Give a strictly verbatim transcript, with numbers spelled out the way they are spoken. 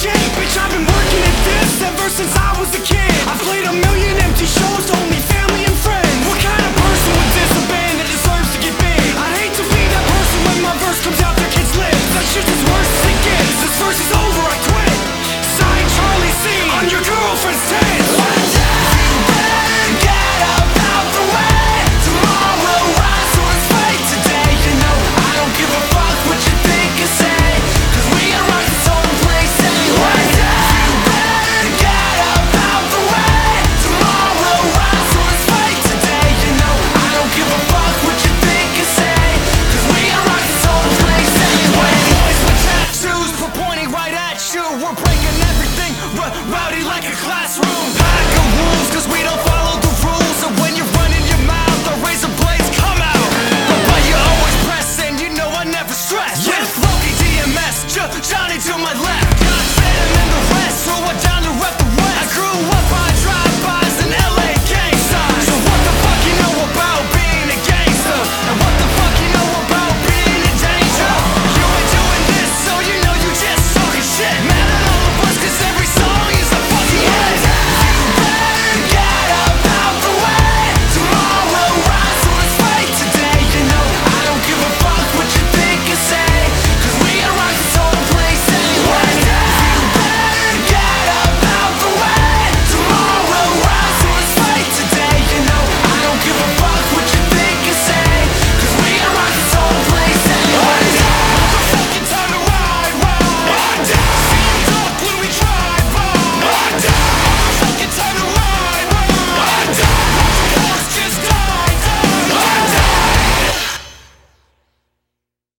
shit, bitch, I've been working at this ever since I was a kid. I've played a million empty shows to only family and friends. What kind of person would diss a band that deserves to get big? I'd hate to be that person when my verse comes out their kids' lips. That's just as worse as it gets. This verse is over, I quit. Signed Charlie C on your girlfriend's tits. One day you better get up out the way. Tomorrow will rise, so let's fight today. You know I don't give a fuck what you think or say, 'cause we are on this own place anyway. One day you better get up out the way. Tomorrow will rise, so let's fight today. You know I don't give a fuck what you think or say, 'cause we are on this own place anyway. Boys with tattoos, we're pointing right at you. We're breaking everything, r- rowdy like a classroom. Pack of wolves, 'cause we don't follow the